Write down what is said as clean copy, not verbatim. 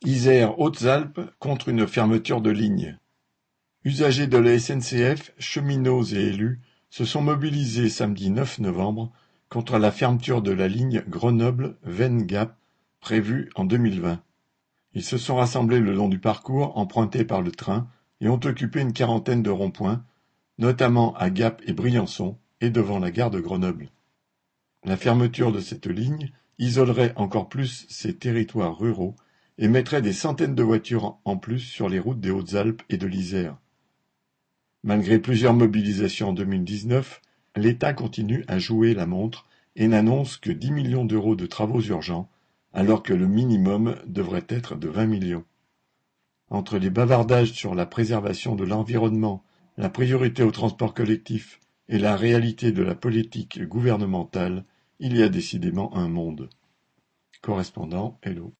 Isère-Hautes-Alpes contre une fermeture de ligne. Usagers de la SNCF, cheminots et élus se sont mobilisés samedi 9 novembre contre la fermeture de la ligne Grenoble-Veynes-Gap prévue en 2020. Ils se sont rassemblés le long du parcours emprunté par le train et ont occupé une quarantaine de ronds-points, notamment à Gap et Briançon et devant la gare de Grenoble. La fermeture de cette ligne isolerait encore plus ces territoires ruraux et mettrait des centaines de voitures en plus sur les routes des Hautes-Alpes et de l'Isère. Malgré plusieurs mobilisations en 2019, l'État continue à jouer la montre et n'annonce que 10 millions d'euros de travaux urgents, alors que le minimum devrait être de 20 millions. Entre les bavardages sur la préservation de l'environnement, la priorité au transport collectif et la réalité de la politique gouvernementale, il y a décidément un monde. Correspondant, Hello.